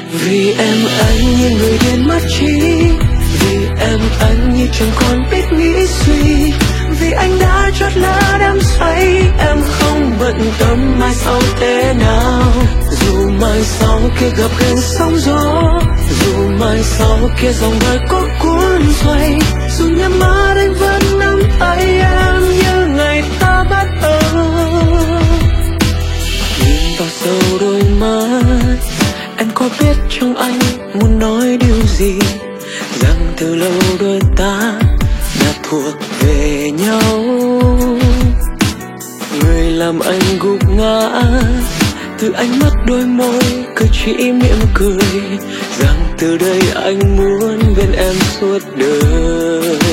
Vì em anh như người điên mất trí, vì em anh như chẳng còn biết nghĩ suy, vì anh đã chót lỡ đắm say. Em không bận tâm mai sau thế nào, dù mai sau kia gặp cơn sóng gió, dù mai sau kia dòng đời có cuốn xoay, dù nhắm mắt anh vẫn nắm tay em như ngày ta bắt đầu. Nhìn vào sâu đôi mắt, em có biết trong anh muốn nói điều gì, rằng từ lâu đôi ta đã thuộc về nhau. Người làm anh gục ngã, từ ánh mắt đôi môi cứ chỉ mỉm cười, rằng từ đây anh muốn bên em suốt đời.